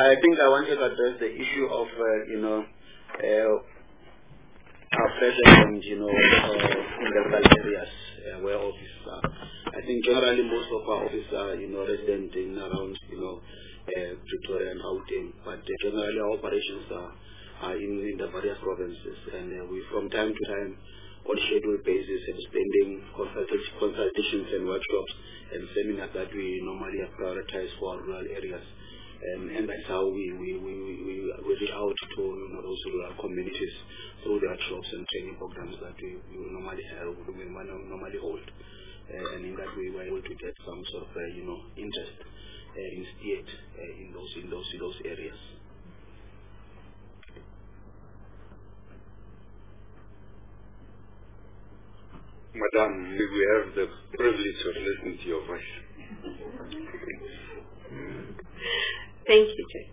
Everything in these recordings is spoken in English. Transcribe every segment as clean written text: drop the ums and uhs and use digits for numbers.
I think I wanted to address the issue of, our presence, in the rural areas where offices are. I think generally most of our offices are, resident in around, Pretoria and Gauteng, but generally our operations are in the various provinces, and we from time to time, on scheduled basis, extending consultations and workshops and seminars that we normally have prioritized for our rural areas. And that's how we reach out to those rural communities through the workshops and training programs that we normally hold. And in that way, we're able to get some sort of interest instead in those areas. Madam, we have the privilege of listening to your voice. Thank you, Chair.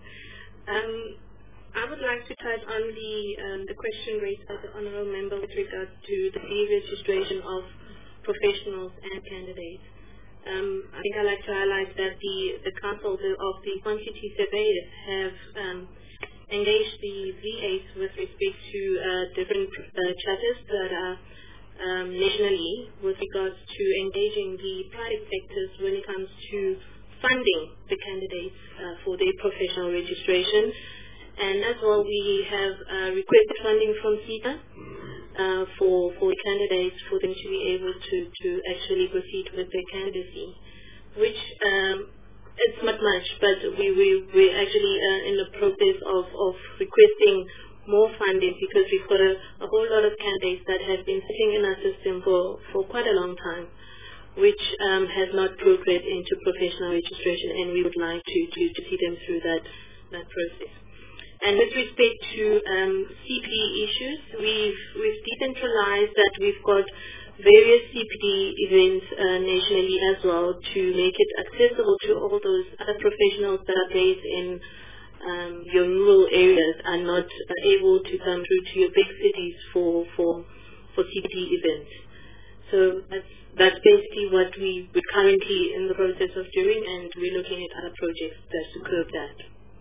I would like to touch on the question raised by the Honourable Member with regards to the deregistration of professionals and candidates. I think I'd like to highlight that the Council of the Quantity Surveyors have engaged the VAs with respect to different charters that are nationally with regards to engaging the private sectors when it comes to funding the candidates for their professional registration. And as well, we have requested funding from CETA for candidates for them to be able to actually proceed with their candidacy, which it's not much, but we're actually in the process of requesting more funding because we've got a whole lot of candidates that have been sitting in our system for quite a long time, which has not progressed into professional registration, and we would like to see them through that process. And with respect to CPD issues, we've decentralized that we've got various CPD events nationally as well to make it accessible to all those other professionals that are based in your rural areas are not able to come through to your big cities for CPD events. So that's basically what we're currently in the process of doing, and we're looking at other projects that to curb that.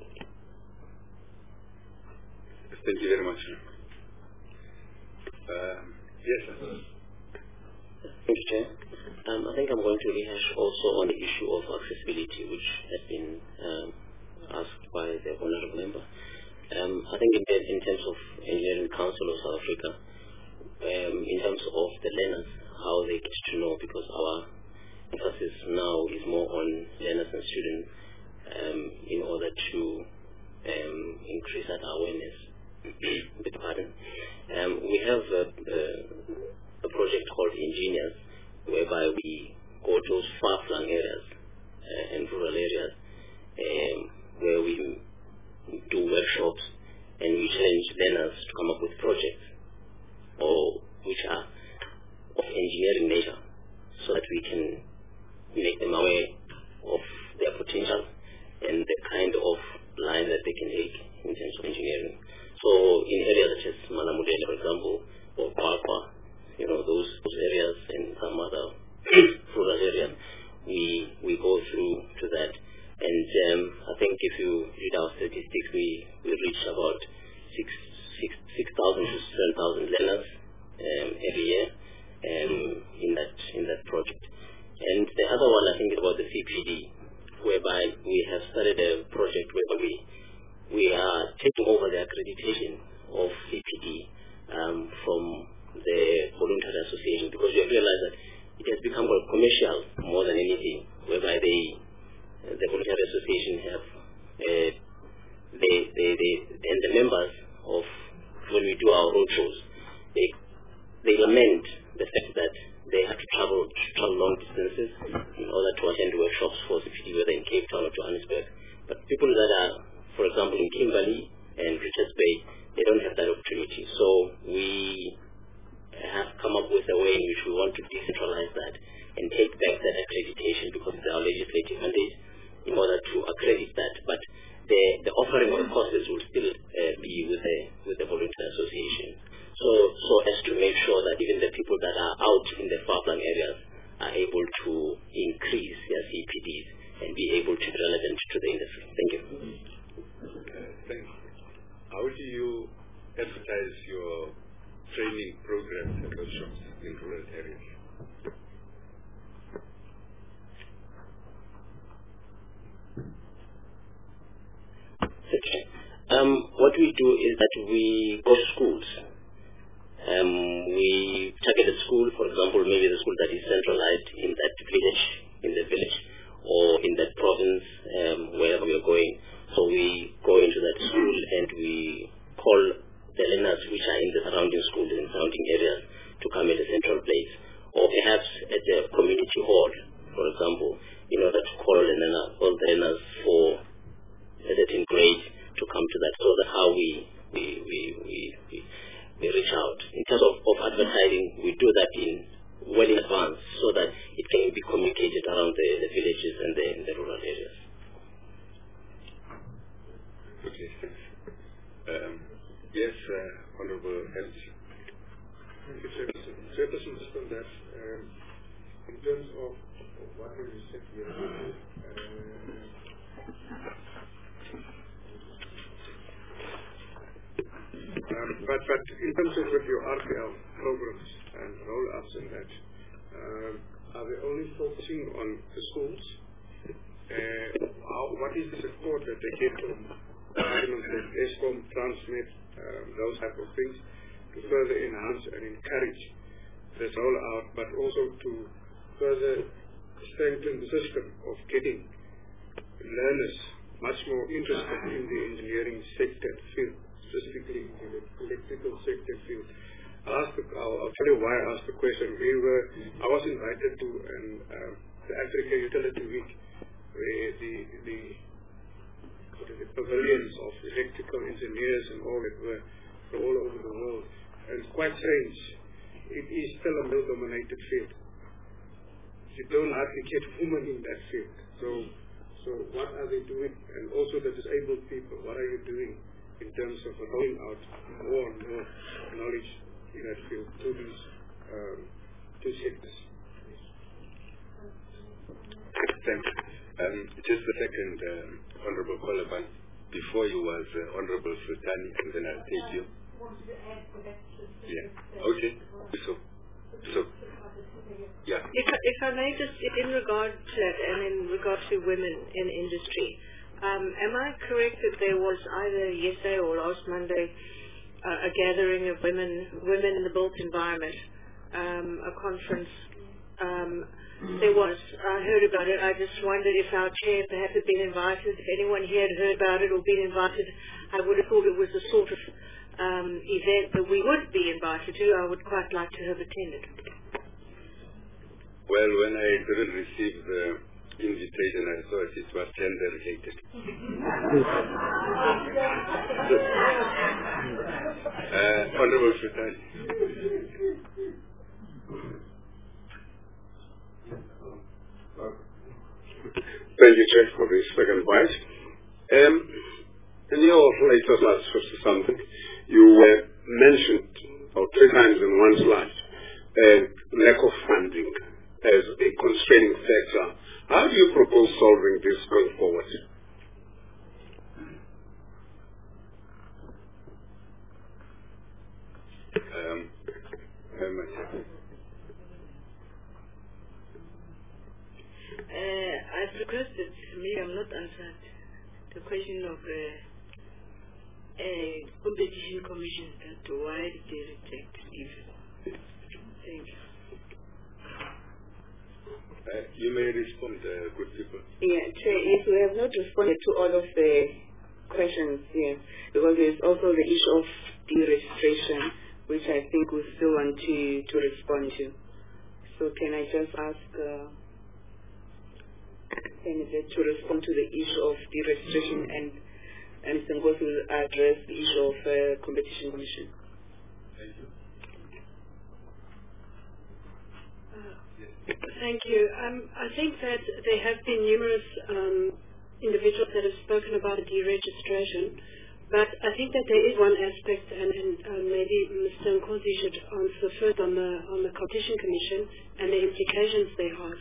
Thank you very much. Yes, sir. Thank you, Chair. I think I'm going to rehash also on the issue of accessibility, which has been asked by the Honourable Member. I think in terms of Engineering Council of South Africa, in terms of the learners, how they get to know, because our emphasis now is more on learners and students in order to increase that awareness. We have a project called Engineers, whereby we go to those far-flung areas and rural areas where we do workshops and we challenge learners to come up with projects which are of engineering nature, so that we can make them aware of their potential and the kind of line that they can take in terms of engineering. So in areas such as Malamudele, for example, or Kwakwa, those areas and some other rural areas, we go through to that. And I think if you read our statistics, we reach about 6,000 to 7,000 learners every year in that project. And the other one, I think, is about the CPD, whereby we have started a project where we are taking over the accreditation of CPD from the voluntary association, because we have realized that it has become commercial more than anything, whereby the voluntary association have and the members of, when we do our roadshows, they lament the fact that they have to travel long distances in order to attend workshops for CPD, whether in Cape Town or Johannesburg. But people that are, for example, in Kimberley and Richards Bay, they don't have that opportunity. So we have come up with a way in which we want to decentralize that and take back that accreditation, because it's our legislative mandate in order to accredit that. But the offering of courses will still be with the voluntary association. So as to make sure that even the people that are out in the far-flung areas are able to increase their CPDs and be able to be relevant to the industry. Thank you. Thanks. How do you advertise your training programs and workshops in rural areas? What we do is that we go to schools. We target a school, for example, maybe the school that is centralized in that village, or in that province, wherever we are going. So we go into that school and we call the learners which are in the surrounding schools and surrounding areas to come at a central place. Or perhaps at a community hall, for example, in order to call all the learners for a certain grade to come to that. So that's how we reach out. In terms of advertising, we do that well in advance so that it can be communicated around the villages and the rural areas. Okay, thanks. Yes, Honorable Helms. Thank you, Chairperson. Just on that, in terms of what you said here, but in terms of with your RPL programs and roll-ups and that, are they only focusing on the schools? What is the support that they get from governments like ESCOM, Transnet, those type of things, to further enhance and encourage this rollout, but also to further strengthen the system of getting learners much more interested in the engineering sector field, specifically in the electrical sector field? I'll tell you why I asked the question. I was invited to the Africa Utility Week, where the pavilions of electrical engineers and all that were all over the world. And it's quite strange. It is still a male-dominated field. You don't hardly get women in that field. So what are they doing? And also the disabled people, what are you doing in terms of rolling out more and more knowledge in that field to these two sectors? Thanks. Just a second, Honorable Kolaban. Before you was Honorable Sultani, and then I'll take you. Yeah. Okay. So. Yeah. If I may just, in regard to that, and in regard to women in industry, am I correct that there was either yesterday or last Monday a gathering of women in the built environment, a conference? There was. I heard about it. I just wondered if our chair perhaps had been invited. If anyone here had heard about it or been invited, I would have thought it was the sort of event that we would be invited to. I would quite like to have attended. Well, when I didn't receive the invitation, I thought it was gender related. Honorable Sultani. Thank you, Chair, for this second bite. In your latest last 50-something, you mentioned, or 3 times in one slide, lack of funding as a constraining factor. How do you propose solving this going forward? I've requested, maybe I'm not answered, the question of competition commission, that why did they reject give? Thank you. You may respond, good people. Yeah, Chair, yes, we have not responded to all of the questions here, because there's also the issue of deregistration, which I think we still want to respond to. So can I just ask candidate to respond to the issue of deregistration, and Mr. Ngozi will address the issue of competition commission. Thank you. Thank you. I think that there have been numerous individuals that have spoken about deregistration, but I think that there is one aspect, and maybe Mr. Ngozi should answer first on the Competition Commission and the implications they have.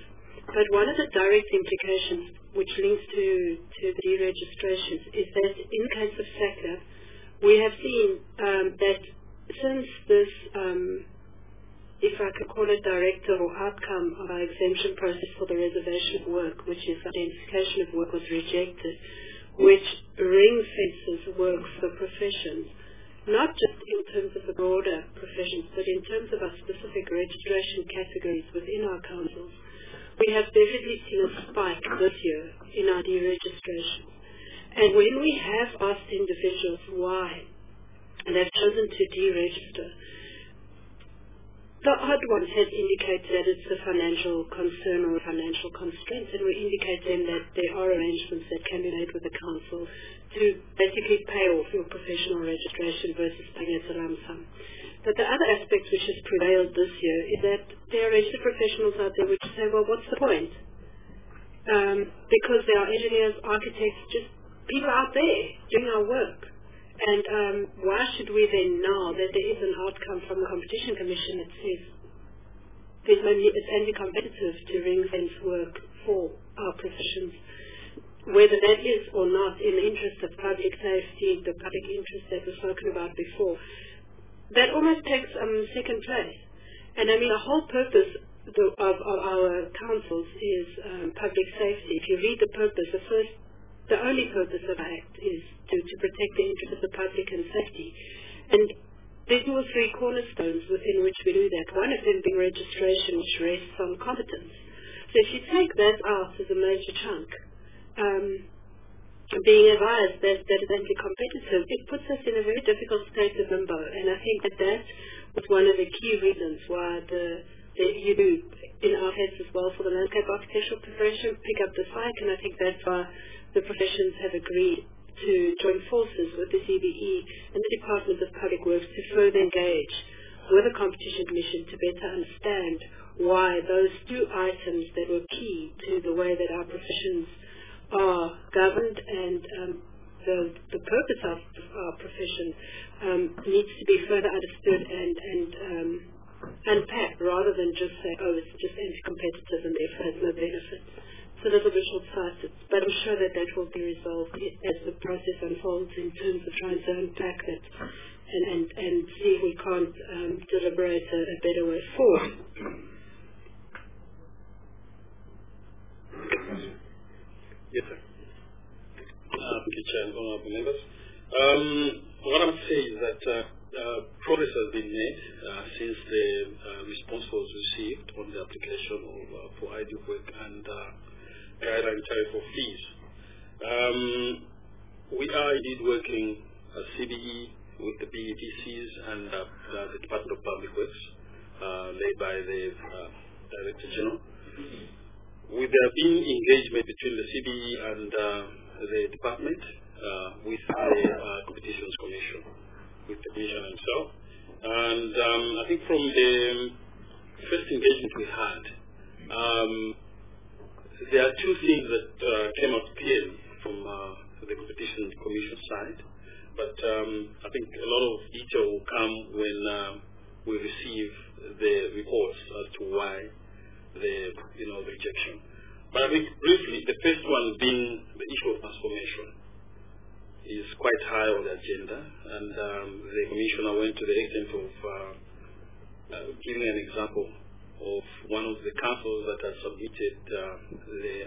But one of the direct implications which links to the deregistrations is that in the case of SACA, we have seen that since this, if I could call it directive or outcome of our exemption process for the reservation of work, which is identification of work, was rejected, which ring-fences work for professions, not just in terms of the broader professions, but in terms of our specific registration categories within our councils. We have definitely seen a spike this year in our deregistrations. And when we have asked individuals why they've chosen to deregister, the odd one has indicated that it's a financial concern or a financial constraint, and we indicate then that there are arrangements that can be made with the council to basically pay off your professional registration versus paying as a lump sum. But the other aspect which has prevailed this year is that there are registered professionals out there which say, well, what's the point? Because there are engineers, architects, just people out there doing our work. And why should we then know that there is an outcome from the Competition Commission that says it's anti-competitive to ring-fence work for our professions, whether that is or not in the interest of public safety, the public interest that was spoken about before, that almost takes second place. And I mean, the whole purpose of our councils is public safety. If you read the purpose, the only purpose of the Act is to protect the interests of the public and safety. And there are two or three cornerstones within which we do that. One of them being registration, which rests on competence. So if you take that out as a major chunk, being advised that is anti-competitive, it puts us in a very difficult state of limbo. And I think that was one of the key reasons why you do, in our case as well, for the landscape architectural profession, pick up the fight. And I think that's why the professions have agreed to join forces with the CBE and the Department of Public Works to further engage with the Competition Commission to better understand why those two items that were key to the way that our professions are governed and the purpose of our profession needs to be further understood and unpacked rather than just say, oh, it's just anti-competitive and therefore has no benefit. So those will be short-sighted, but I'm sure that will be resolved as the process unfolds in terms of trying to unpack it and see if we can't deliberate a better way forward. Yes, sir. Thank you, Chair and honorable members. What I would say is that progress has been made since the response was received on the application for ideal work and guideline tariff for fees. We are indeed working as CBE with the BEPCs and the Department of Public Works, led by the Director General. With there being engagement between the CBE and the department with the Competitions Commission, with the Commission himself. And I think from the first engagement we had, there are two things that came out clearly from the Competition Commission side, but I think a lot of detail will come when we receive the reports as to why the rejection. But I think briefly, the first one being the issue of transformation is quite high on the agenda, and the Commissioner went to the extent of giving an example of one of the councils that has submitted the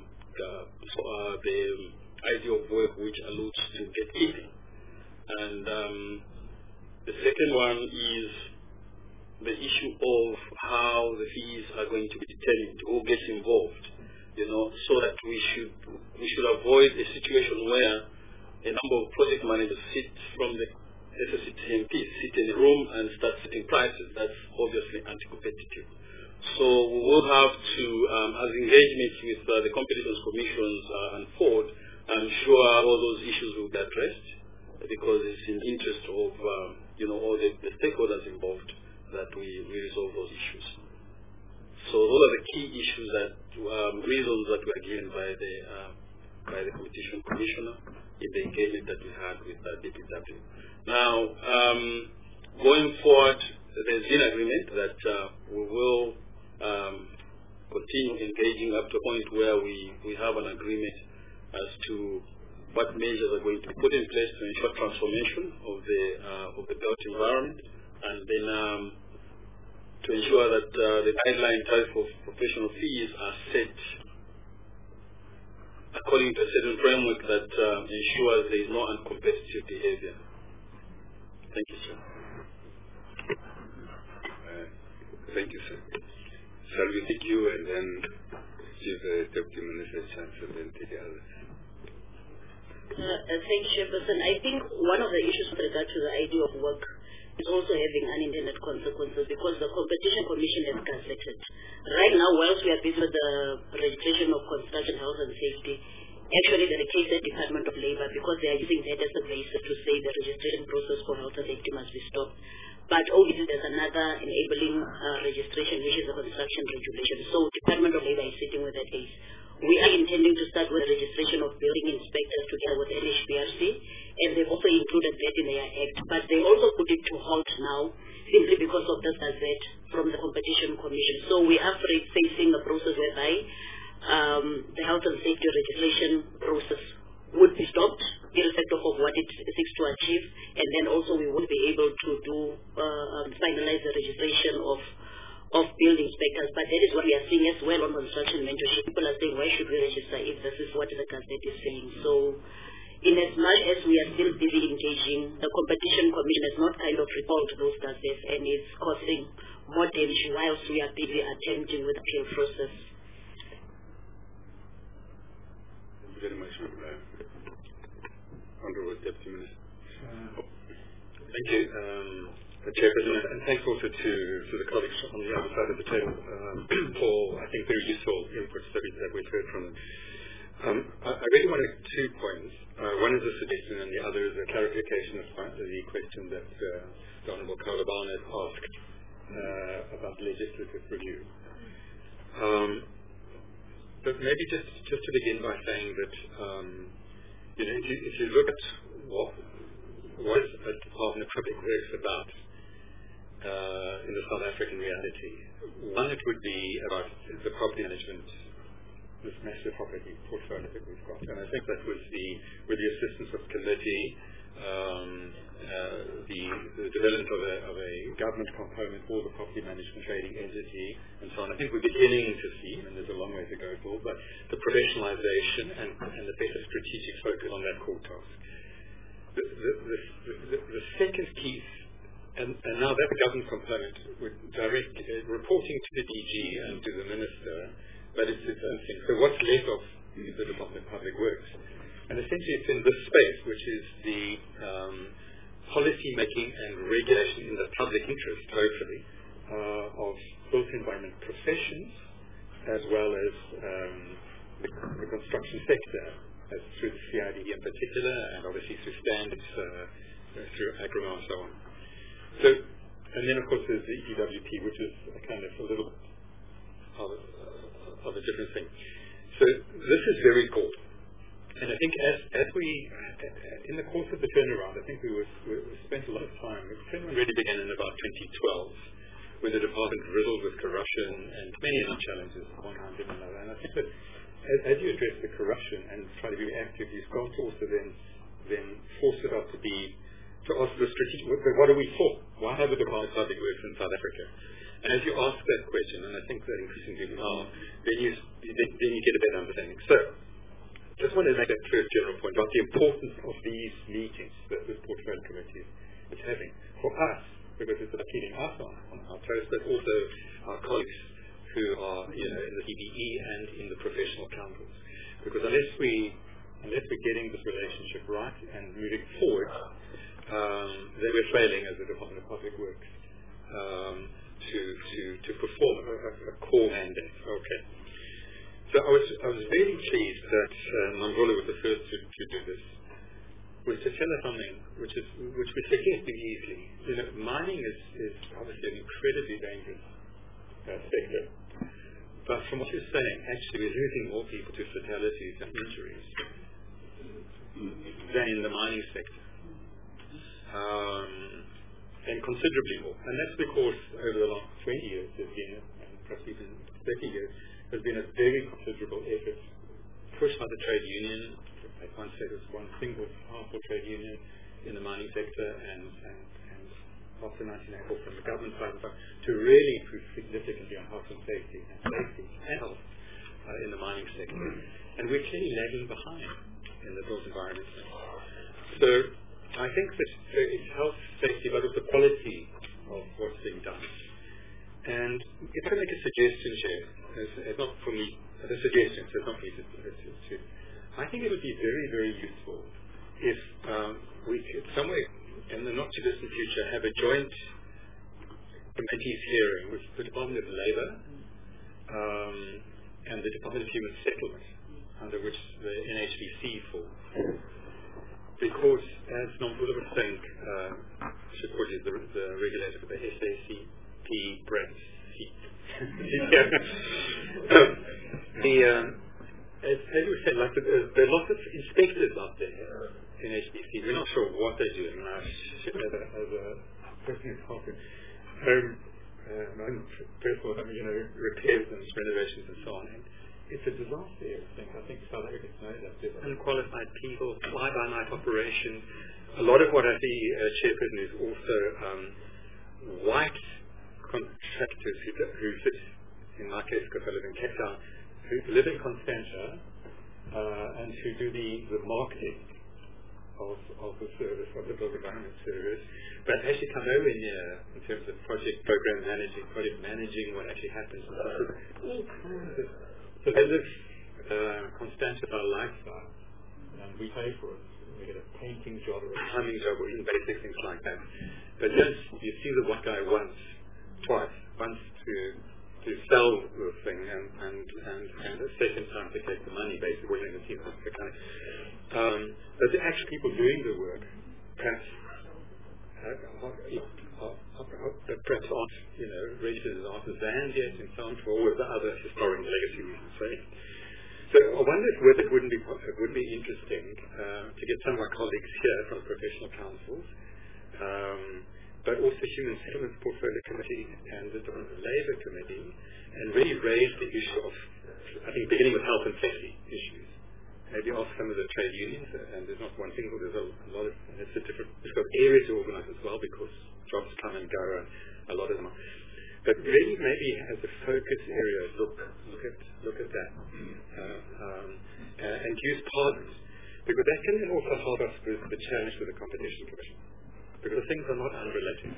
idea of work which alludes to gatekeeping. And the second one is the issue of how the fees are going to be determined, who gets involved, so that we should avoid a situation where a number of project managers sit from the SSCTMP, sit in a room and start setting prices. That's obviously anti-competitive. So we will have to, as engagements with the Competitions Commissions unfold, I'm sure all those issues will be addressed because it's in the interest of all the stakeholders involved that we resolve those issues. So those are the key issues that reasons that were given by the Competition Commissioner in the engagement that we had with DPW. Now, going forward, there's been agreement that we will continue engaging up to a point where we have an agreement as to what measures are going to be put in place to ensure transformation of the built environment, and then to ensure that the guideline type of professional fees are set according to a certain framework that ensures there is no uncompetitive behavior. Thank you, sir. Thank you, sir. Shall we take you and then give the Deputy Minister a chance and then take the others? Thank you, Chairperson. I think one of the issues with regard to the idea of work is also having unintended consequences, because the Competition Commission has gazetted. Right now, whilst we are busy with the registration of construction, health and safety, actually the case at Department of Labour, because they are using that as a basis to say the registration process for health and safety must be stopped. But obviously there's another enabling registration, which is the construction regulation. So Department of Labour is sitting with that case. We are intending to start with the registration of building inspectors together with NHBRC, and they've also included that in their act. But they also put it to halt now, simply because of the gazette from the Competition Commission. So we are facing a process whereby the health and safety registration process would be stopped, irrespective of what it seeks to achieve, and then also we would be able to finalize the registration of building inspectors. But that is what we are seeing as well on construction mentorship. People are saying, why should we register if this is what the gazette is saying? So in as much as we are still busy engaging, the Competition Commission has not kind of recalled those gazettes, and it's causing more damage whilst we are busy attempting with the appeal process. Thank you very much, Honourable Deputy Minister. Thank you, Chairperson, and thanks also to the colleagues on the other side of the table for, I think, very useful inputs that we've heard from them. I really want to make 2 points. One is a suggestion and the other is a clarification of the question that the Honourable Kalaban had asked about legislative review. But maybe just to begin by saying that if you look at what is a Department of Public Works about in the South African reality, one, it would be about the property management, this massive property portfolio that we've got. And I think that was with the assistance of committee, the development of a government component for the property management trading entity and so on. I think we're beginning to see, and there's a long way to go for, but the professionalization and the better strategic focus on that core task. The second piece, and now that government component with direct reporting to the DG and to the Minister, but it's its own thing. So what's left of the Department of Public Works? And essentially it's in this space, which is the policy making and regulation in the public interest, hopefully, of built environment professions, as well as the construction sector, as through the CID in particular, and obviously through standards, through AGRIMA and so on. So, and then of course there's the EWP, which is a kind of a little of a different thing. So this is very cool. And I think as we, in the course of the turnaround, I think we spent a lot of time. The turnaround really began in about 2012, when the department riddled with corruption and many other challenges, one hand in another. And I think that as you address the corruption and try to be active, you've got to also then force it out to ask the strategic, what are we for? Why have a Department of Public Works in South Africa? And as you ask that question, and I think that increasingly we are, then you get a better understanding. So, just want to make that first general point about the importance of these meetings that this portfolio committee is having for us, because it's keeping us on our toes, but also our colleagues who are in the CBE and in the professional councils. Because unless we're getting this relationship right and moving forward, then we're failing as the Department of Public Works to perform a core mandate. Okay. So I was very pleased that Namvula was the first to do this, was to tell us something which we forget easily. Mining is obviously an incredibly dangerous sector. But from what you're saying, actually we're losing more people to fatalities and injuries than in the mining sector. And considerably more. And that's because over the last 20 years, and perhaps even 30 years, There's been a very considerable effort pushed by the trade union. At one stage, it was one single powerful trade union in the mining sector, and after 1984 from the government side to really improve significantly on health and safety and health in the mining sector. And we're clearly lagging behind in the built environment. So I think that it's health, safety, but also quality of what's being done. And if I make a suggestion, Chair, it's not for me, it's a suggestion, so it's not for me to I think it would be very, very useful if we could somewhere in the not too distant future have a joint committees hearing with the Department of Labour and the Department of Human Settlement, under which the NHBC falls. Because, as Nomvula was saying, the regulator for the SACP branch seat. As we said, like there are lots of inspectors out there in HBC. We're not sure what they're doing. As a person who's helping personal, repairs and renovations and so on. And it's a disaster, I think South Africans know that. There's unqualified people, fly-by-night operations. A lot of what I see, Chairperson, is also white contractors who sit, in my case, because I live in Cape Town, who live in Constantia and who do the marketing of the service, of the built environment service, but actually come nowhere near in terms of project program managing, project managing what actually happens. So they live Constantia by lifestyle, and we pay for it. We get a painting job or a plumbing job or even basic things like that. But then you see the one guy twice, once to sell the thing and the second time to take the money, basically, when you see the kind of but the actual people doing the work perhaps aren't, registered as artisans yet and so on for all of the other historic legacy reasons. So I wonder whether it wouldn't be interesting to get some of our colleagues here from professional councils, but also Human Settlements Portfolio Committee and the Department of Labour Committee, and really raise the issue of, I think, beginning with health and safety issues. Maybe ask some of the trade unions, and there's not one single, there's a lot of, it's got areas to organise as well, because jobs come and go, and a lot of them are. But really, maybe as a focus area, look at that, and use partners, because that can then also help us with the challenge with the Competition Commission, because things are not unrelated.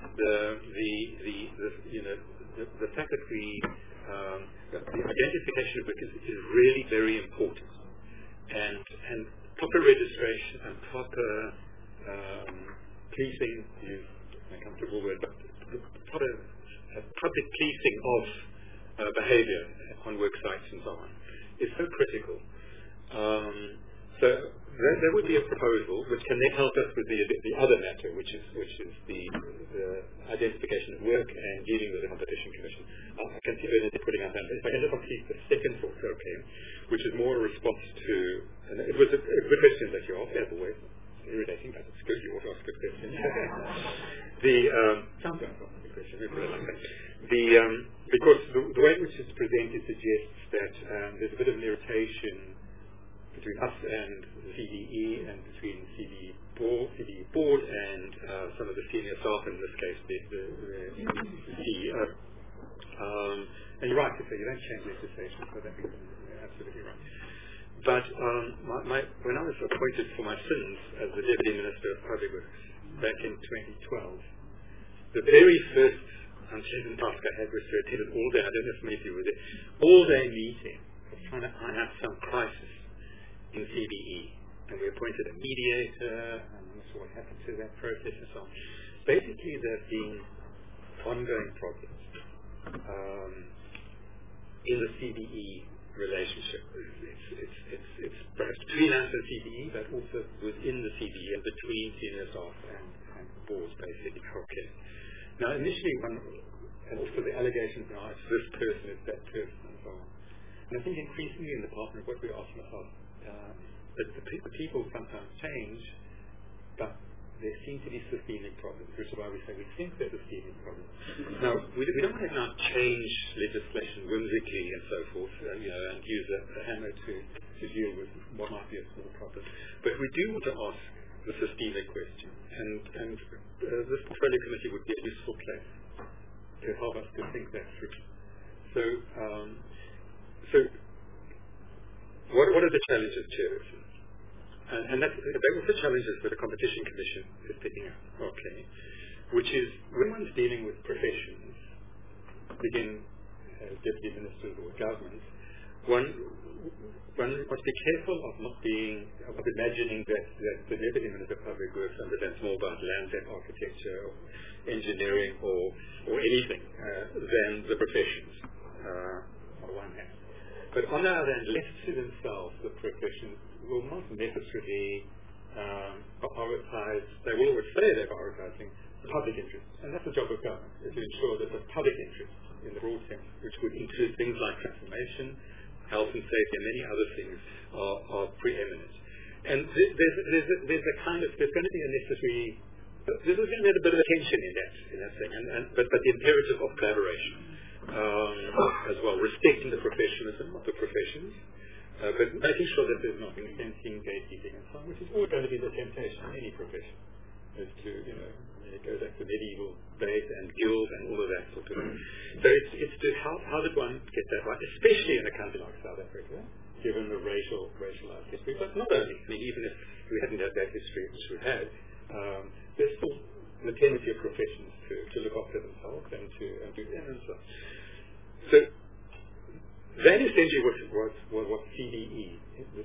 The fact that the identification of workers is really very important, and proper registration and proper policing, use an uncomfortable word, but proper public policing of behaviour on work sites and so on is so critical. So there would be a proposal which can then help us with the other matter, which is the identification of work and dealing with the Competition Commission. I can see that they're putting out that. If I can just complete the second thought, okay, which is more a response to, and it was a good question that you asked, as always. It's irritating, but it's good. You always ask good questions. Sounds like a good question. Because the way in which it's presented suggests that there's a bit of an irritation between us and the CDE and between CDE board and some of the senior staff, in this case the CEO. And you're right to say you don't change legislation, so that means you're absolutely right. But when I was appointed for my sins as the Deputy Minister of Public Works back in 2012, the very first unpleasant task I had was to attend an all-day, I don't know if many of you were there, all-day meeting of trying to iron out some crisis in CBE, and we appointed a mediator, and I'm not sure what happened to that process and so on. Basically, there have been ongoing problems in the CBE relationship. It's perhaps between us and CBE, but also within the CBE and between senior staff and boards, basically. Okay. Now, initially, and also the allegations now, it's this person, it's that person, and so on. And I think increasingly in the department, what we're asking ourselves, that the people sometimes change, but there seem to be systemic problems, which is why we say we think they're systemic problems. Now, we don't want to now change legislation whimsically and so forth, and use a hammer to deal with what might be a small problem. But we do want to ask the systemic question, and this portfolio committee would be a useful place to help us to think that through. So what are the challenges, Chair? And that was the challenges that the Competition Commission is picking up, okay, which is when one's dealing with professions, begin as deputy ministers or governments, one must be careful of imagining that the deputy minister of public works understands more about landscape architecture, or engineering, or anything than the professions on one hand. But on the other hand, left to themselves, the professions will not necessarily prioritize, they will always say they're prioritizing the public interest. And that's the job of government, is to ensure that the public interest, in the broad sense, which would include things like transformation, health and safety, and many other things, are preeminent. And there's going to be a necessary, there's going to be a bit of a tension in that thing, but the imperative of collaboration as well, respecting the professionalism of the professions, but making sure that there's not fencing, gatekeeping, and so on, which is always going to be the temptation in any profession, is to, it goes back to medieval days and guilds and all of that sort of thing. So it's to how did one get that right, especially in a country like South Africa, given the racialized history, but not only. I mean, even if we hadn't had that history, which we had, there's still the tendency of professions to look after themselves and do them and so on. So that essentially was what CDE, the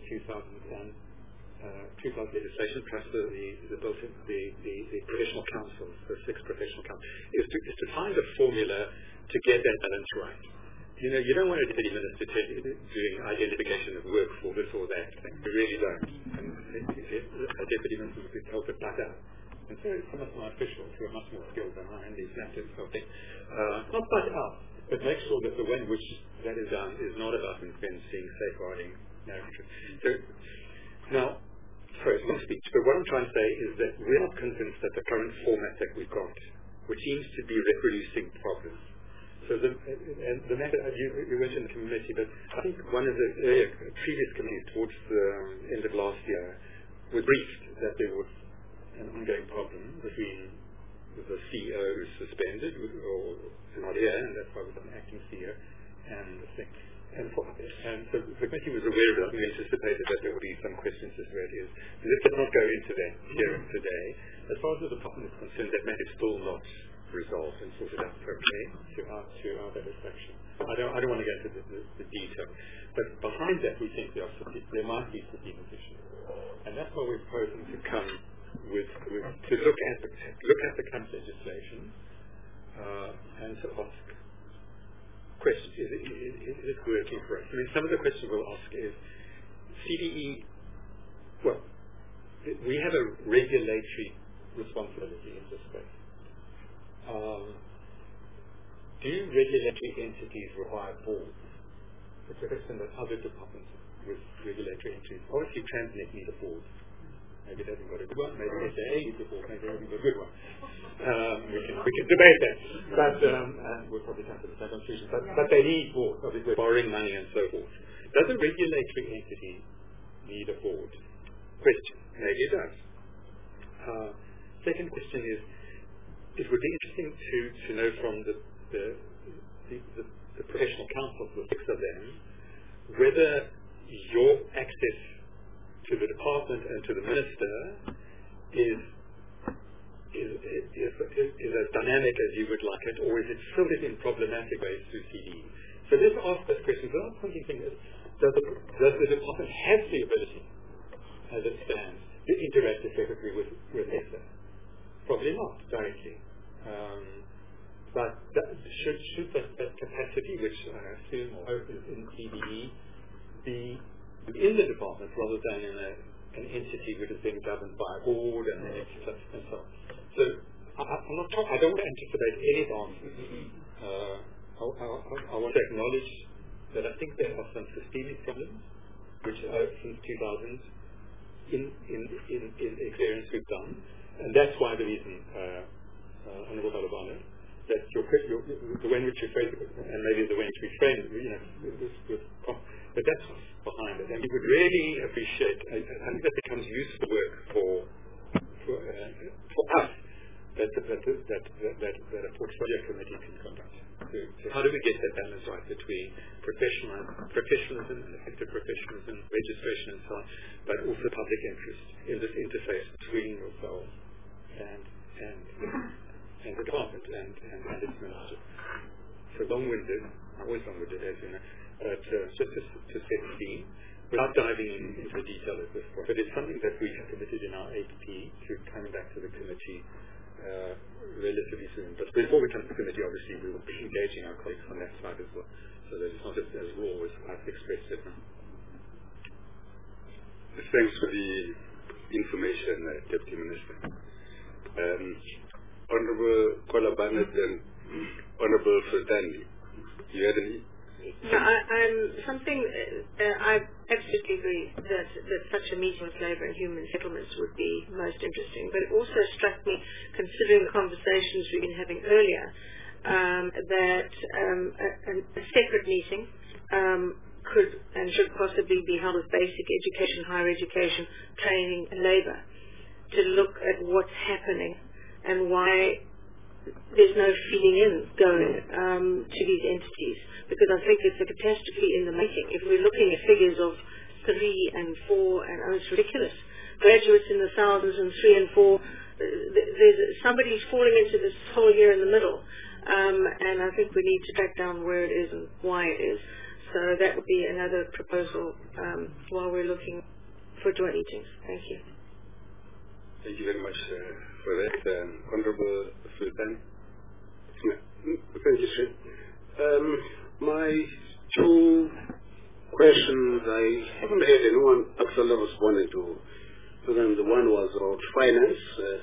2000 legislation, plus the professional councils, the 6 professional councils, is to find a formula to get that balance right. You don't want a deputy minister doing identification of work for this or that thing. You really don't. And a deputy minister would be told to butt out. And so it's much more official, who are much more skilled than I in these matters. Not butt out, but make sure that the way in which that is done is not about fencing, safeguarding, narrative. So now, sorry, it's my speech, but what I'm trying to say is that we're not convinced that the current format that we've got, which seems to be reproducing problems. So the matter, you mentioned the committee, but I think one of the previous committees towards the end of last year was briefed that there was an ongoing problem between the CEO who's suspended or not here, and that's why we've got an acting CEO, and the thing. And so the committee was aware of it. We anticipated that there would be some questions as to where it is. But it did not go into that here today. As far as the department is concerned, that matter is still not resolved and sorted out perfectly to our satisfaction. I don't want to go into the detail. But behind that, we think there might be strategic issues. And that's why we're proposing to come to look at the current legislation and to ask questions. Is it working for us? I mean, some of the questions we'll ask is CDE. Well, we have a regulatory responsibility in this space. Do regulatory entities require boards? It's a question that other departments with regulatory entities, obviously Transnet need a board. Maybe they haven't got a good one, maybe SAA needs a board, maybe they haven't got a good one. We can debate that, but we'll probably come to the same conclusion. But they need boards, obviously borrowing money and so forth. Does a regulatory entity need a board? Question. Maybe it does. Second question is, it would be interesting to know from the professional councils, the 6 of them, whether your access to the department and to the minister is as dynamic as you would like it, or is it filtered in problematic ways through CDE? So let's ask those questions. The last thinking thing is, does the department have the ability, as it stands, to interact effectively with ESA? Probably not directly. But should that capacity, which I assume or hope is in CDE, be within the department rather than in an entity which is being governed by a board and an exercise and so on. So I don't want to anticipate any answers. I want to acknowledge that I think there are some systemic problems which since 2000 in experience we've done, And that's why the reason, Honourable Balabano, that the way in which you phrase it, and maybe the way in which we frame it, but that's what's behind it. And we would really appreciate, I think that becomes useful work for us that a portfolio committee can conduct. So how do we get that balance right between professionalism and effective professionalism, registration and so on, but also public interest in this interface between yourselves and the department and its minister. So long-winded, always long-winded, as you know, just to set the scene, without diving into the detail at this point. But it's something that we have committed in our AP to coming back to the committee relatively soon. But before we come to the committee, obviously, we will be engaging our colleagues on that side as well, so that it's not as raw as I've expressed it now. Thanks for the information, Deputy Minister. Honourable Kola Barnett and Honourable Ferdinand, you had any? No, I absolutely agree that such a meeting with Labour and Human Settlements would be most interesting. But it also struck me, considering the conversations we've been having earlier, that a separate meeting could and should possibly be held with basic education, higher education, training, and Labour to look at what's happening and why there's no feeding in going to these entities, because I think it's a catastrophe in the making. If we're looking at figures of 3 and 4, and it's ridiculous. Graduates in the thousands and 3 and 4, somebody's falling into this hole here in the middle, and I think we need to track down where it is and why it is. So that would be another proposal while we're looking for joint meetings. Thank you. Thank you very much for that. Honourable Sultan. Thank you, sir. My two questions, I haven't heard anyone actually responding to them. The one was about finance,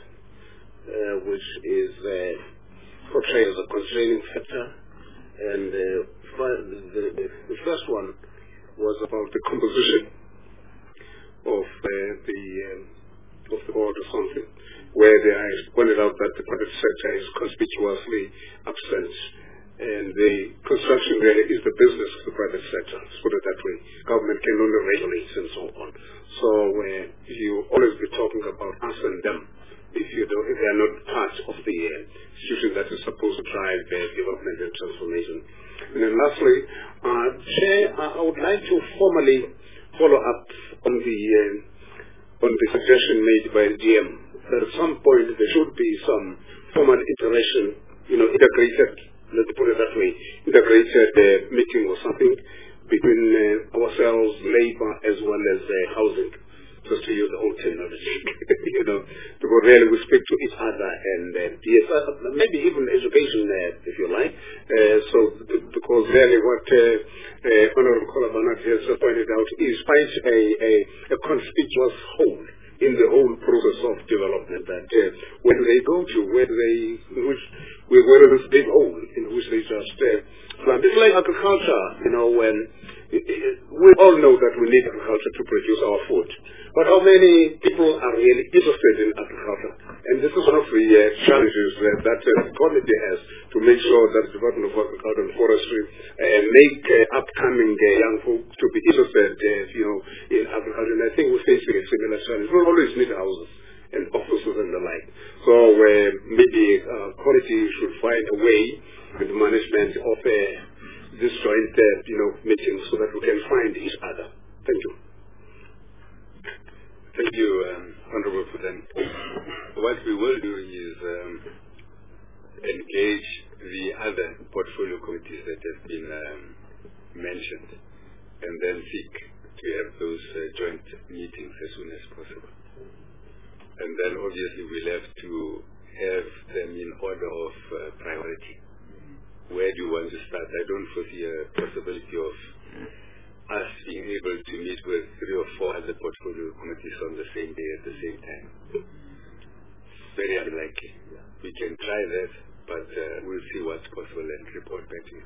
which is portrayed as a constraining factor. And the first one was about the composition of the board or something, where I pointed out that the private sector is conspicuously absent, and the construction really is the business of the private sector. Let's put it that way. Government can only regulate and so on. So you always be talking about us and them if they are not part of the institution that is supposed to drive development and transformation. And then lastly, Chair, I would like to formally follow up on the suggestion made by the GM that at some point there should be some formal iteration, integrated, let's put it that way, integrated meeting or something between ourselves, Labour, as well as housing, just to use the old terminology, because really we speak to each other and yes, maybe even education, if you like. Because really what Honourable Kola Barnett has pointed out is quite a conspicuous hole in the whole process of development, that where do they go to, where is this big hole in which they just it's like agriculture, when we all know that we need agriculture to produce our food, but how many people are really interested in agriculture? And this is one of the challenges that the committee has, to make sure that the Department of Agriculture and Forestry make upcoming young folk to be interested in agriculture. And I think we're facing a similar challenge. We always need houses and offices and the like. So maybe quality should find a way with the management of this joint meeting so that we can find each other. Thank you. Thank you, Honourable Fudan. What we will do is engage the other portfolio committees that have been mentioned, and then seek to have those joint meetings as soon as possible. And then obviously we'll have to have them in order of priority. Where do you want to start? I don't foresee a possibility of us being able to meet with 3 or 4 other portfolio committees on the same day at the same time. Very unlikely. We can try that, but we'll see what's possible and report back to you.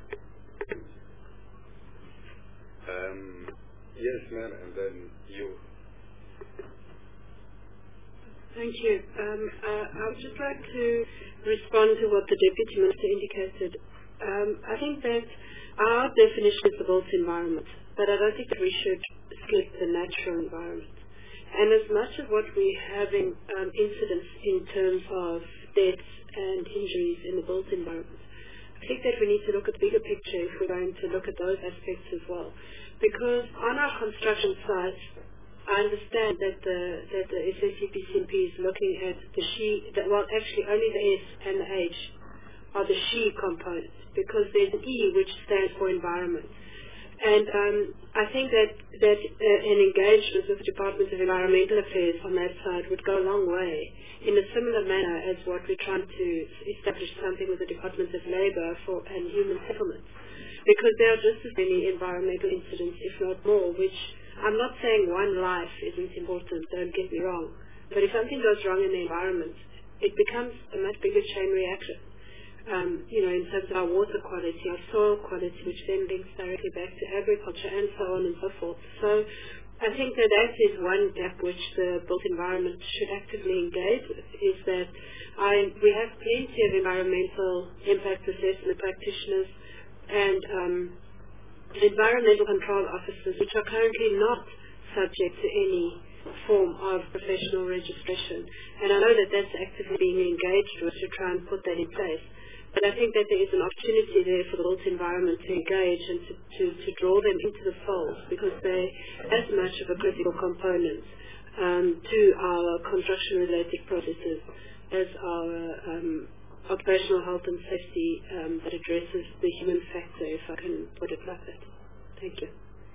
Yes, ma'am, and then you. Thank you. I would just like to respond to what the Deputy Minister indicated. I think that our definition is the built environment, but I don't think that we should skip the natural environment. And as much as what we're having incidents in terms of deaths and injuries in the built environment, I think that we need to look at the bigger picture if we're going to look at those aspects as well. Because on our construction sites, I understand that the SACP-CMP is looking at the SHE, actually only the S and the H are the SHE components, because there's an E which stands for environment. And I think that an engagement with the Department of Environmental Affairs on that side would go a long way, in a similar manner as what we're trying to establish something with the Department of Labour and Human Settlements. Because there are just as many environmental incidents, if not more, which I'm not saying one life isn't important, don't get me wrong, but if something goes wrong in the environment, it becomes a much bigger chain reaction. In terms of our water quality, our soil quality, which then links directly back to agriculture and so on and so forth. So I think that is one gap which the built environment should actively engage with, is that we have plenty of environmental impact assessment practitioners and environmental control officers which are currently not subject to any form of professional registration. And I know that that's actively being engaged with to try and put that in place. But I think that there is an opportunity there for the built environment to engage and to draw them into the fold, because they're as much of a critical component to our construction-related processes as our occupational health and safety that addresses the human factor, if I can put it like that. Thank you.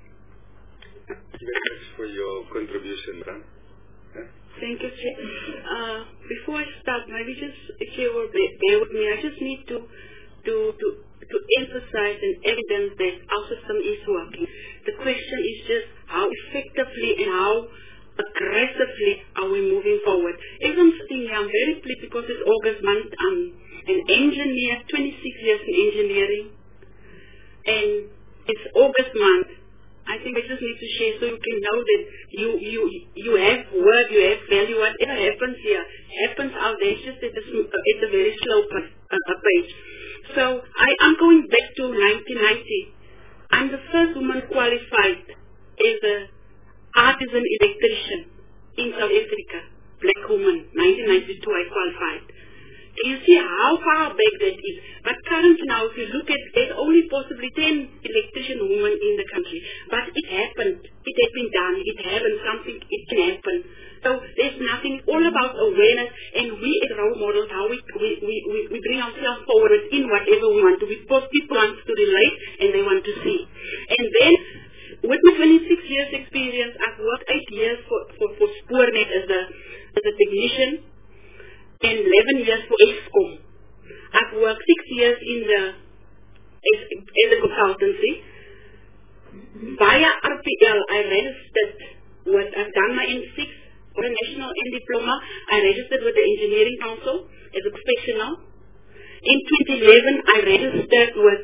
Thank you very much for your contribution, Ram. Thank you, Chair. Before I start, maybe just, if you will bear with me, I just need to emphasize and evidence that our system is working. The question is just how effectively and how aggressively are we moving forward. As I'm sitting here, I'm very pleased because it's August month. I'm an engineer, 26 years in engineering, and it's August month. I think I just need to share so you can know that you have work, you have value. Whatever happens here happens out there. It's just at a very slow pace. So I'm going back to 1990. I'm the first woman qualified as an artisan electrician in South Africa. Black woman, 1992 I qualified. You see how far back that is. But currently now, if you look at, there's only possibly 10 electrician women in the country. But it happened. It has been done. It happened. Something, it can happen. So there's nothing, all about awareness, and we as role models, how we bring ourselves forward in whatever we want to. Because people want to relate and they want to see. And then, with my 26 years experience, I've worked 8 years for Spoornet as a technician, and 11 years for Eskom. I've worked 6 years as a consultancy. Via RPL, I registered I've done my N6 for a national N diploma. I registered with the Engineering Council as a professional. In 2011, I registered with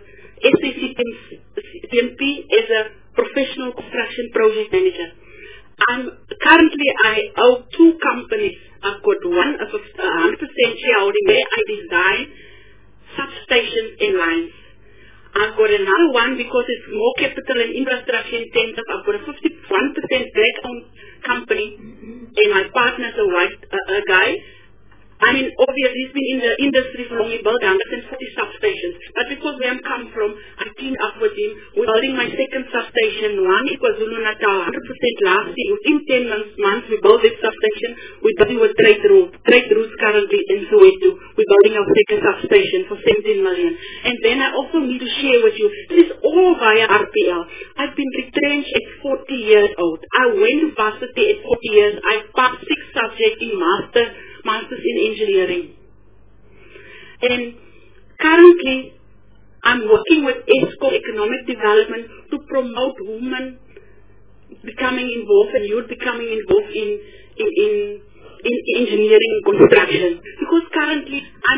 SACP as a professional construction project manager. Currently, I owe 2 companies. I've got one of 100% shareholding where I design substations and lines. I've got another one because it's more capital and infrastructure intensive. I've got a 51% black-owned company, and my partner's a white guy. I mean, obviously, he's been in the industry for long. He built 140 substations. But because where I'm come from, I teamed up with him. We're building my second substation, one in KwaZulu-Natal, 100% last year. Within 10 months, we built this substation. We're building with trade routes currently in Soweto. We're building our second substation for 17 million. And then I also need to share with you, this is all via RPL. I've been retrenched at 40 years old. I went to varsity at 40 years. I passed 6 subjects in Masters in Engineering. And currently, I'm working with Eskom Economic Development to promote women becoming involved and youth becoming involved in engineering and construction. Because currently,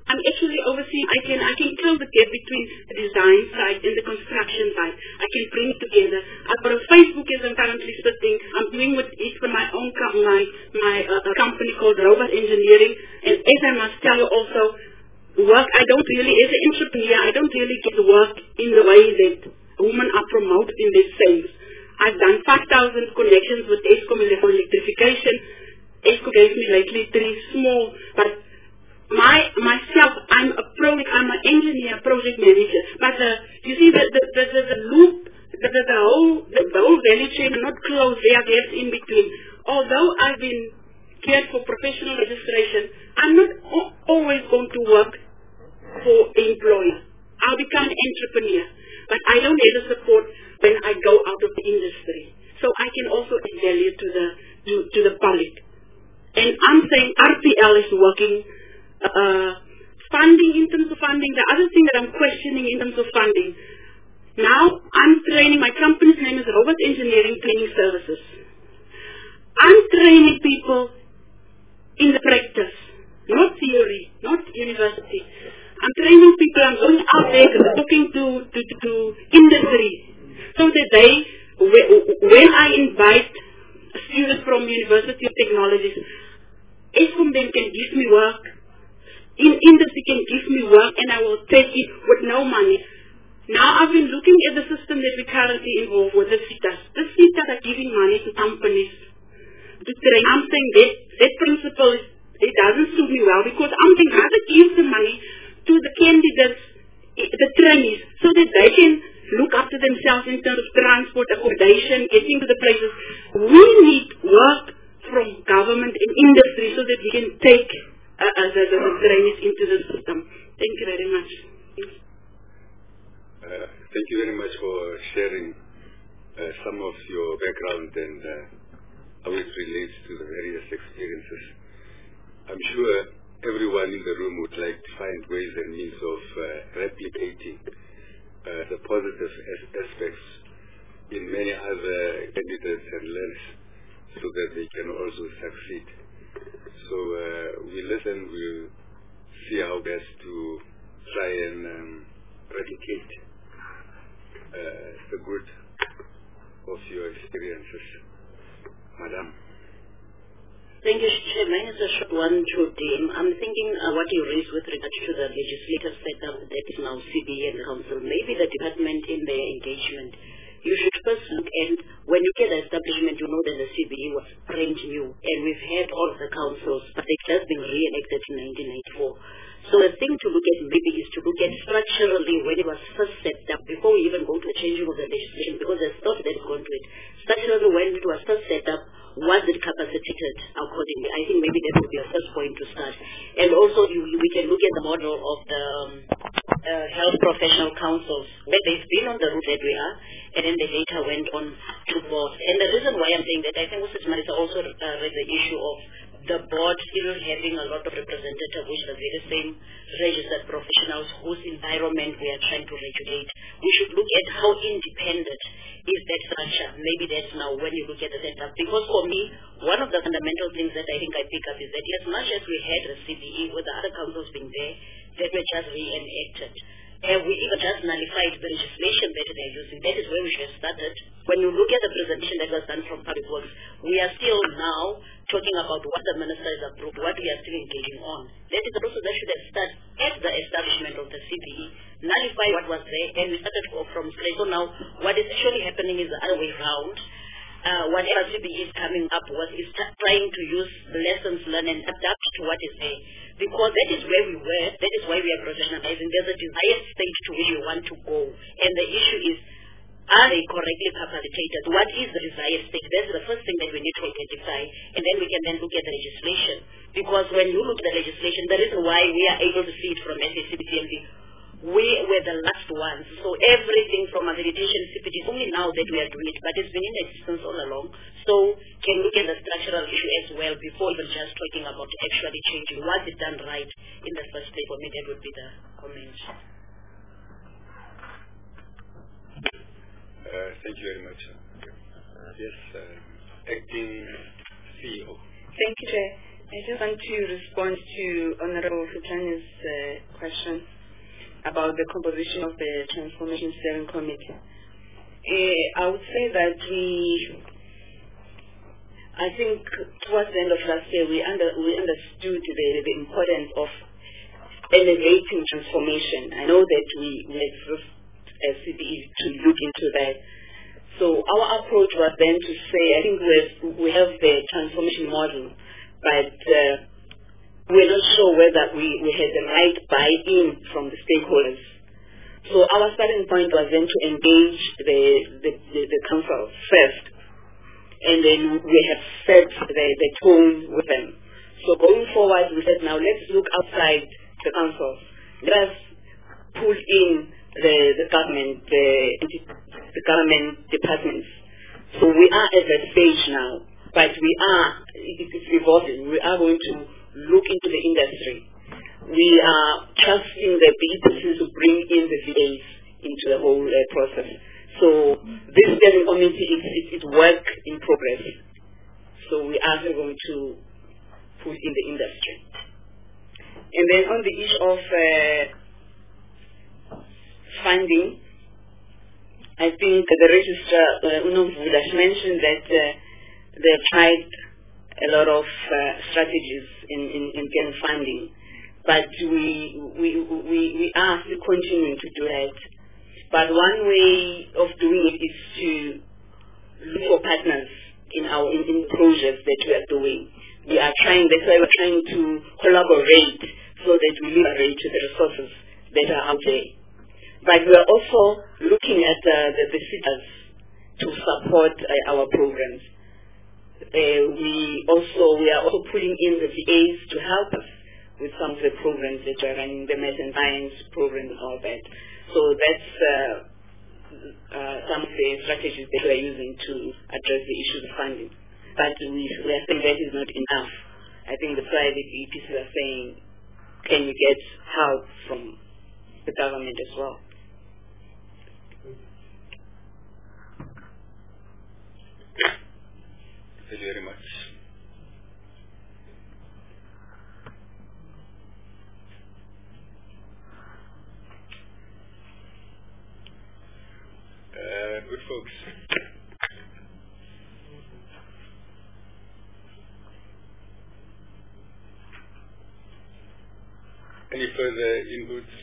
I'm actually overseeing, I can close the gap between the design side and the construction side. I can bring it together. I've got a Facebook as I'm currently sitting. I'm doing with it for my own company called Robot Engineering. And as I must tell you also, work, I don't really, as an entrepreneur, I don't really get work in the way that women are promoted in this sense. I've done 5,000 connections with Eskom for electrification. Eskom gave me lately 3 small, but myself, I'm an engineer, project manager. But you see, the loop, the whole value chain are not closed. There are gaps in between. Although I've been cared for professional registration, I'm not always going to work for an employer. I'll become an entrepreneur. But I don't need the support when I go out of the industry. So I can also add value to the public. And I'm saying RPL is working. Funding, in terms of funding, the other thing that I'm questioning in terms of funding, now I'm training, my company's name is Robot Engineering Training Services. I'm training people in the practice, not theory, not university. I'm training people, I'm going out there talking to industry, so that when I invite students from University of Technologies, Eskom then can give me work. Industry can give me work and I will take it with no money. Now I've been looking at the system that we currently involved with, the CETAs. The CETAs are giving money to companies to train. I'm saying that principle, it doesn't suit me well, because I'm saying rather give the money to the candidates, the trainees, so that they can look after themselves in terms of transport, accommodation, getting to the places. We need work from government and industry so that we can take the trainees into the system. Thank you very much. Thank you very much for sharing some of your background and how it relates to the various experiences. I'm sure everyone in the room would like to find ways and means of replicating the positive aspects in many other candidates and learners so that they can also succeed. So we listen, we'll see how best to try and replicate the good of your experiences. Madam. Thank you, Chair. Mine is a short one to Dean. I'm thinking what you raised with regard to the legislative setup that is now CBE and Council. Maybe the department in their engagement, you should first look at, when you get the establishment, you know that the CBE was brand new, and we've had all of the councils, but it has been re-elected in 1994. So the thing to look at maybe is to look at structurally when it was first set up, before we even go to the changing of the legislation, because there's thought that has gone to it. Structurally, when it was first set up, was it capacitated accordingly? I think maybe that would be a first point to start. And also, we can look at the model of the health professional councils, where they've been on the route that we are, and then they later went on to board. And the reason why I'm saying that, I think Marisa also raised the issue of the board still having a lot of representatives, which are the very same registered professionals whose environment we are trying to regulate. We should look at how independent is that structure. Maybe that's now when you look at the setup. Because for me, one of the fundamental things that I think I pick up is that as much as we had the CBE with the other councils being there, that were just re-enacted. And we even just nullified the legislation that they're using. That is where we should have started. When you look at the presentation that was done from Public Works, we are still now talking about what the minister has approved, what we are still engaging on. That is also that should have started at the establishment of the CBE, nullify what was there, and we started from scratch. So now what is actually happening is the other way around. Whatever CBE is coming up with is trying to use the lessons learned and adapt to what is there. Because that is where we were, that is why we are professionalizing. There's a desired stage to which we want to go. And the issue is, are they correctly capacitated? What is the desired state? That's the first thing that we need to identify, and then we can then look at the legislation. Because when you look at the legislation, the reason why we are able to see it from SACBCMD, we were the last ones. So everything from accreditation, CPD, only now that we are doing it, but it's been in existence all along. So can look at the structural issue as well before even just talking about actually changing. Was it done right in the first place? For me, that would be the comment. Thank you very much. Yes, Acting CEO. Thank you, Chair. I just want to respond to Honorable Futani's question about the composition of the Transformation Steering Committee. I would say that I think towards the end of last year we understood the importance of elevating transformation. I know that we exist as CBE to look into that. So our approach was then to say, I think we have the transformation model, but we're not sure whether we had the right buy-in from the stakeholders. So our starting point was then to engage the council first, and then we have set the tone with them. So going forward, we said, now let's look outside the council. Let us pull in the government, the government departments. So we are at that stage now, but it's evolving. We are going to look into the industry. We are trusting the BPC to bring in the VAs into the whole process. So this steering committee is work in progress. So we are going to put in the industry. And then on the issue of funding, I think the registrar, Uno Vudash, mentioned that they've tried a lot of strategies in getting funding, but we are still continuing to do that. But one way of doing it is to look for partners in projects that we are doing. That's why we're trying to collaborate so that we liberate the resources that are out there. But we are also looking at the cities to support our programs. We are also pulling in the VAs to help us with some of the programs that are running, the math and science program and all that. So that's some of the strategies that we are using to address the issues of funding. But we are saying that is not enough. I think the private EPCs are saying, can you get help from the government as well? Thank you very much. Good folks. Any further inputs?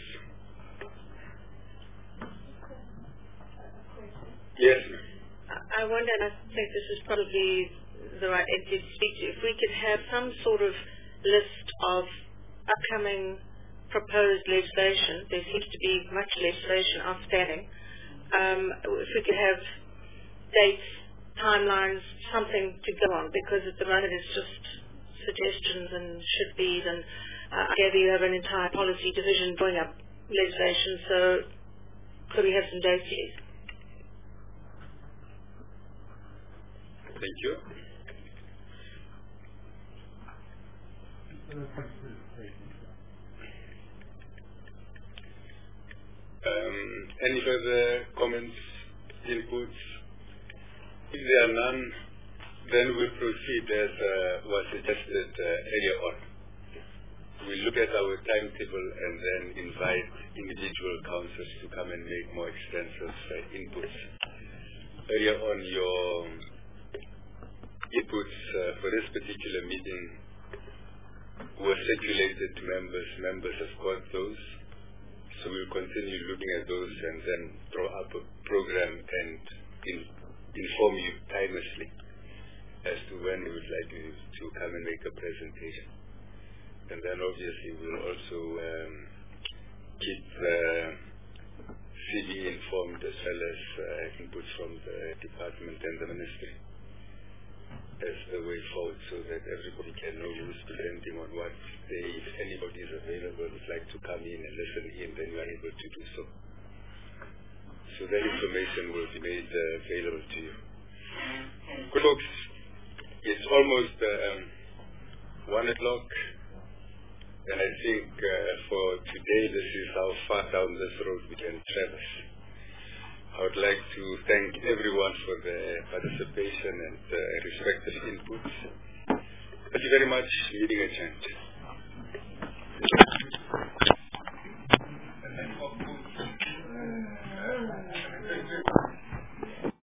Yes. I wonder, and I think this is probably the right entity to speak to, if we could have some sort of list of upcoming proposed legislation. There seems to be much legislation outstanding. If we could have dates, timelines, something to go on, because at the moment it's just suggestions and should be's, and I gather you have an entire policy division drawing up legislation, so could we have some dates, please? Thank you. Any further comments, inputs? If there are none, then we'll proceed as was suggested earlier on. We'll look at our timetable and then invite individual councils to come and make more extensive inputs. Earlier on, your inputs for this particular meeting were circulated to members. Members have got those. So we'll continue looking at those and then draw up a program and inform you timelessly as to when we would like you to come and make a presentation. And then obviously we'll also keep CBE informed as well as input from the department and the ministry as the way forward, so that everybody can know who's presenting on what day. If anybody is available, would like to come in and listen in, then you are able to do so. So that information will be made available to you. Good folks, it's almost 1 o'clock, and I think for today this is how far down this road we can traverse. I would like to thank everyone for their participation and respective inputs. Thank you very much. Meeting adjourned.